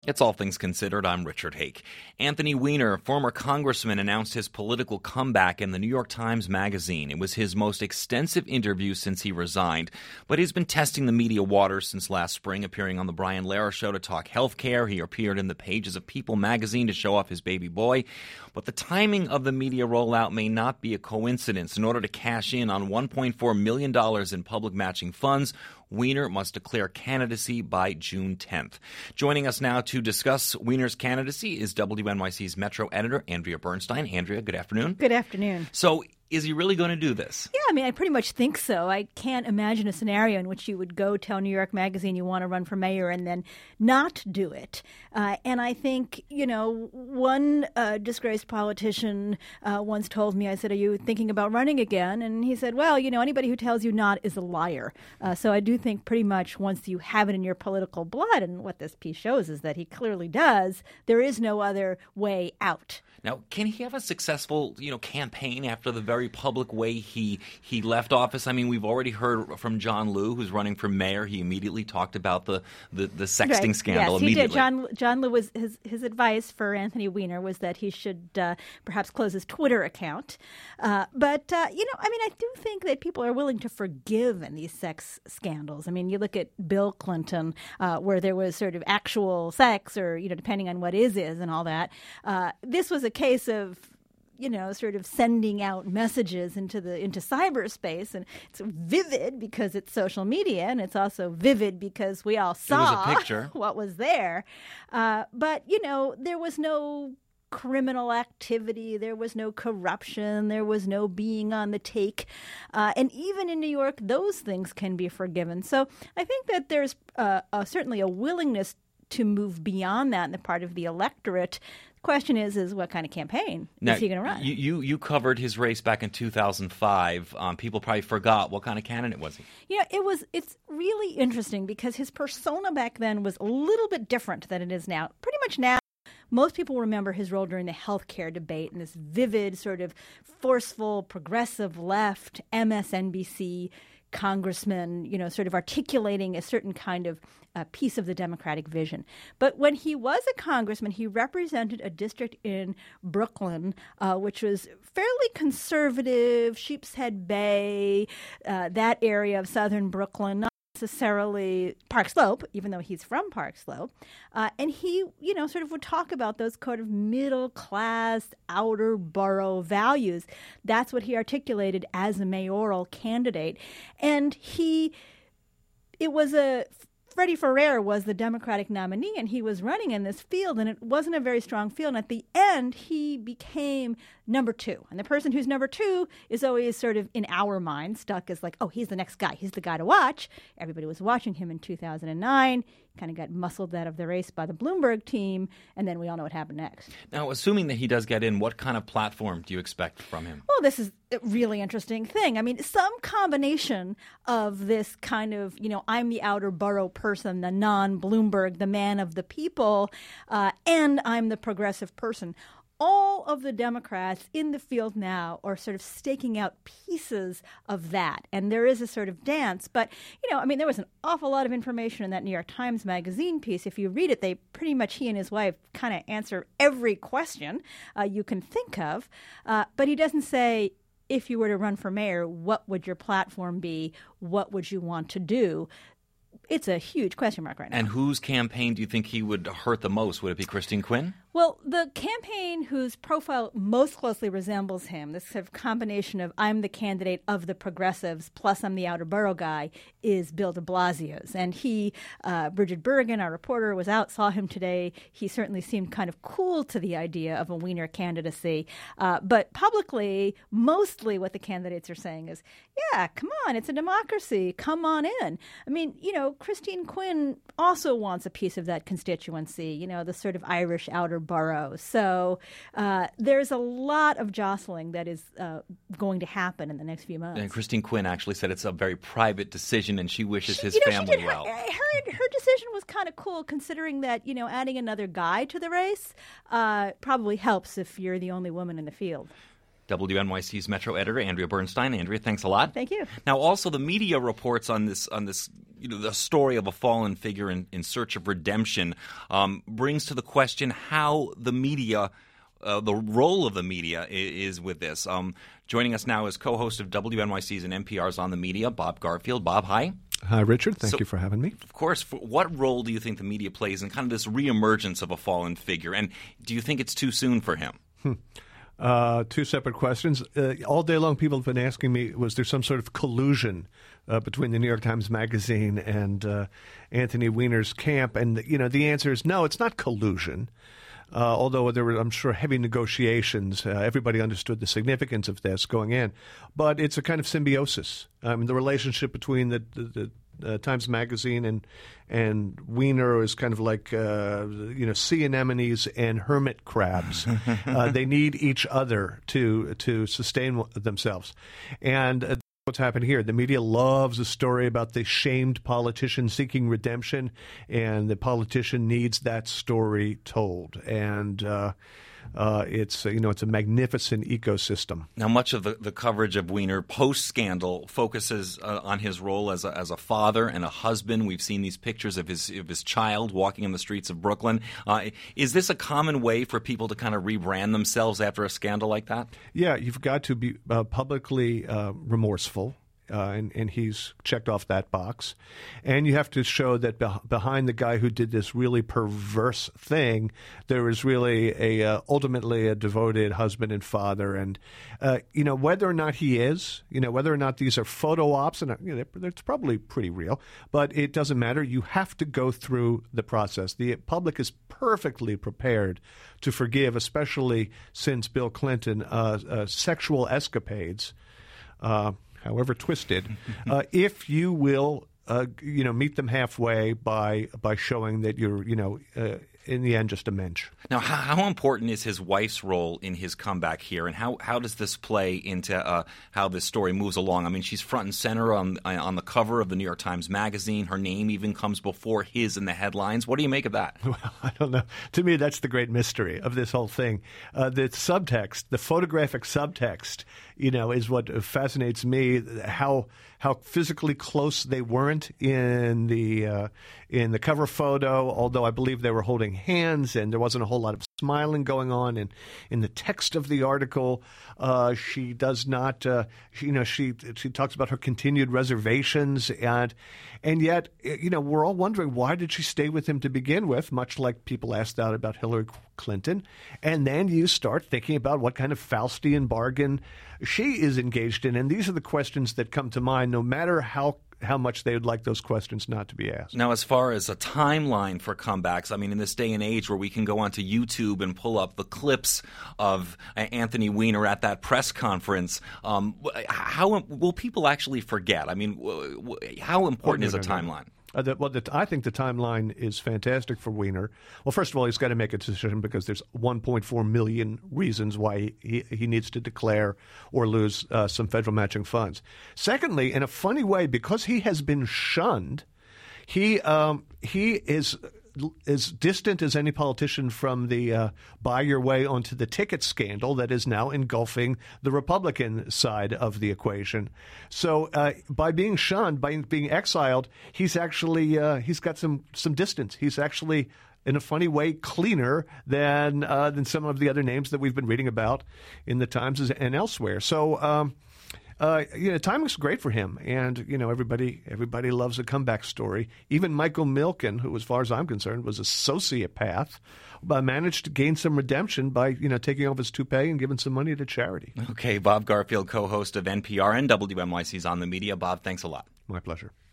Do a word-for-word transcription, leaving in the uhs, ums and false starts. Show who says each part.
Speaker 1: It's All Things Considered. I'm Richard Hake. Anthony Weiner, former congressman, announced his political comeback in the New York Times Magazine. It was his most extensive interview since he resigned, but he's been testing the media waters since last spring, appearing on The Brian Lehrer Show to talk health care. He appeared in the pages of People magazine to show off his baby boy. But the timing of the media rollout may not be a coincidence. In order to cash in on one point four million dollars in public matching funds, Weiner must declare candidacy by June tenth. Joining us now to discuss Weiner's candidacy is W N Y C's Metro editor, Andrea Bernstein. Andrea, good afternoon.
Speaker 2: Good afternoon.
Speaker 1: So, is he really going to do this?
Speaker 2: Yeah, I mean, I pretty much think so. I can't imagine a scenario in which you would go tell New York Magazine you want to run for mayor and then not do it. Uh, and I think, you know, one uh, disgraced politician uh, once told me, I said, are you thinking about running again? And he said, well, you know, anybody who tells you not is a liar. Uh, so I do think pretty much once you have it in your political blood, and what this piece shows is that he clearly does, there is no other way out.
Speaker 1: Now, can he have a successful, you know, campaign after the very public way he he left office? I mean, we've already heard from John Liu, who's running for mayor. He immediately talked about the, the, the sexting
Speaker 2: right.
Speaker 1: scandal
Speaker 2: yes,
Speaker 1: immediately.
Speaker 2: He did. John, John Liu, was, his, his advice for Anthony Weiner was that he should uh, perhaps close his Twitter account. Uh, but, uh, you know, I mean, I do think that people are willing to forgive in these sex scandals. I mean, you look at Bill Clinton, uh, where there was sort of actual sex or, you know, depending on what is is and all that. Uh, this was a case of, you know, sort of sending out messages into the into cyberspace, and it's vivid because it's social media, and it's also vivid because we all saw
Speaker 1: it was a picture.
Speaker 2: What was there. Uh, but you know, there was no criminal activity, there was no corruption, there was no being on the take, uh, and even in New York, those things can be forgiven. So I think that there's uh, uh, certainly a willingness to move beyond that on the part of the electorate. Question is, is what kind of campaign
Speaker 1: now,
Speaker 2: is he going to run?
Speaker 1: You, you you covered his race back in two thousand five. Um, people probably forgot. What kind of candidate was he?
Speaker 2: You know, it was. It's really interesting because his persona back then was a little bit different than it is now. Pretty much now, most people remember his role during the healthcare debate and this vivid, sort of forceful, progressive left M S N B C congressman, you know, sort of articulating a certain kind of uh, piece of the Democratic vision. But when he was a congressman, he represented a district in Brooklyn, uh, which was fairly conservative, Sheepshead Bay, uh, that area of southern Brooklyn, not necessarily Park Slope, even though he's from Park Slope. Uh, and he, you know, sort of would talk about those kind of middle-class, outer borough values. That's what he articulated as a mayoral candidate. And he, it was a... Freddie Ferrer was the Democratic nominee, and he was running in this field, and it wasn't a very strong field. And at the end, he became number two. And the person who's number two is always sort of, in our mind, stuck as like, oh, he's the next guy. He's the guy to watch. Everybody was watching him in two thousand nine. Kind of got muscled out of the race by the Bloomberg team, and then we all know what happened next.
Speaker 1: Now, assuming that he does get in, what kind of platform do you expect from him?
Speaker 2: Well, this is a really interesting thing. I mean, some combination of this kind of, you know, I'm the outer borough person, the non-Bloomberg, the man of the people, uh, and I'm the progressive person. All of the Democrats in the field now are sort of staking out pieces of that. And there is a sort of dance. But, you know, I mean, there was an awful lot of information in that New York Times Magazine piece. If you read it, they pretty much, he and his wife, kind of answer every question uh, you can think of. Uh, but he doesn't say, if you were to run for mayor, what would your platform be? What would you want to do? It's a huge question mark right now.
Speaker 1: And whose campaign do you think he would hurt the most? Would it be Christine Quinn?
Speaker 2: Well, the campaign whose profile most closely resembles him, this sort of combination of I'm the candidate of the progressives plus I'm the outer borough guy, is Bill de Blasio's. And he, uh, Bridget Bergen, our reporter, was out, saw him today. He certainly seemed kind of cool to the idea of a Weiner candidacy. Uh, but publicly, mostly what the candidates are saying is, yeah, come on, it's a democracy. Come on in. I mean, you know, Christine Quinn also wants a piece of that constituency, you know, the sort of Irish outer borough. So uh, there's a lot of jostling that is uh, going to happen in the next few months.
Speaker 1: And Christine Quinn actually said it's a very private decision and she wishes
Speaker 2: she,
Speaker 1: his
Speaker 2: you know,
Speaker 1: family
Speaker 2: her,
Speaker 1: well.
Speaker 2: Her, her decision was kind of cool considering that, you know, adding another guy to the race uh, probably helps if you're the only woman in the field.
Speaker 1: W N Y C's Metro editor Andrea Bernstein. Andrea, thanks a lot.
Speaker 2: Thank you.
Speaker 1: Now, also the media reports on this on this you know, the story of a fallen figure in, in search of redemption um, brings to the question how the media, uh, the role of the media is, is with this. Um, joining us now is co-host of W N Y C's and N P R's On the Media, Bob Garfield. Bob, hi.
Speaker 3: Hi, Richard. Thank
Speaker 1: so,
Speaker 3: you for having me.
Speaker 1: Of course. What role do you think the media plays in kind of this reemergence of a fallen figure? And do you think it's too soon for him?
Speaker 3: Hmm. Uh, two separate questions. Uh, all day long, people have been asking me, was there some sort of collusion uh, between the New York Times Magazine and uh, Anthony Weiner's camp? And, you know, the answer is no, it's not collusion. Uh, although there were, I'm sure, heavy negotiations. Uh, everybody understood the significance of this going in. But it's a kind of symbiosis. I mean, the relationship between the, the, the Uh, Times Magazine and and Weiner is kind of like uh, you know sea anemones and hermit crabs. uh, they need each other to to sustain themselves, and uh, what's happened here. The media loves a story about the shamed politician seeking redemption, and the politician needs that story told. And uh, uh, it's you know it's a magnificent ecosystem.
Speaker 1: Now, much of the, the coverage of Weiner post scandal focuses uh, on his role as a, as a father and a husband. We've seen these pictures of his of his child walking in the streets of Brooklyn. Uh, is this a common way for people to kind of rebrand themselves after a scandal like that?
Speaker 3: Yeah, you've got to be uh, publicly uh, remorseful. Uh, and, and he's checked off that box. And you have to show that be- behind the guy who did this really perverse thing, there is really a uh, ultimately a devoted husband and father. And, uh, you know, whether or not he is, you know, whether or not these are photo ops, and you know, it's probably pretty real, but it doesn't matter. You have to go through the process. The public is perfectly prepared to forgive, especially since Bill Clinton, uh, uh, sexual escapades, uh however twisted, uh, if you will, uh, you know, meet them halfway by by showing that you're, you know, uh, in the end, just a mensch.
Speaker 1: Now, how, how important is his wife's role in his comeback here, and how, how does this play into uh, how this story moves along? I mean, she's front and center on on the cover of the New York Times Magazine. Her name even comes before his in the headlines. What do you make of that?
Speaker 3: Well, I don't know. To me, that's the great mystery of this whole thing. Uh, the subtext, the photographic subtext, you know, is what fascinates me. How how physically close they weren't in the uh, in the cover photo, although I believe they were holding hands and there wasn't a whole lot of smiling going on. And in the text of the article, uh, she does not, uh, she, you know, she she talks about her continued reservations, and and yet, you know, we're all wondering, why did she stay with him to begin with? Much like people asked out about Hillary Clinton, and then you start thinking about what kind of Faustian bargain she is engaged in, and these are the questions that come to mind, no matter how. how much they would like those questions not to be asked.
Speaker 1: Now, as far as a timeline for comebacks, I mean, in this day and age where we can go onto YouTube and pull up the clips of Anthony Weiner at that press conference, um, how will people actually forget? I mean, how important oh, no, is a no, timeline?
Speaker 3: No. Uh, the, well, the, I think the timeline is fantastic for Weiner. Well, first of all, he's got to make a decision because there's one point four million reasons why he, he needs to declare or lose uh, some federal matching funds. Secondly, in a funny way, because he has been shunned, he um, he is as distant as any politician from the uh, buy your way onto the ticket scandal that is now engulfing the Republican side of the equation. So uh, by being shunned, by being exiled, he's actually uh, he's got some some distance. He's actually, in a funny way, cleaner than uh, than some of the other names that we've been reading about in the Times and elsewhere. So. Um, Uh, you know, timing's great for him, and you know everybody everybody loves a comeback story. Even Michael Milken, who, as far as I'm concerned, was a sociopath, but managed to gain some redemption by you know taking off his toupee and giving some money to charity.
Speaker 1: Okay, Bob Garfield, co-host of N P R and W N Y C's On the Media. Bob, thanks a lot.
Speaker 3: My pleasure.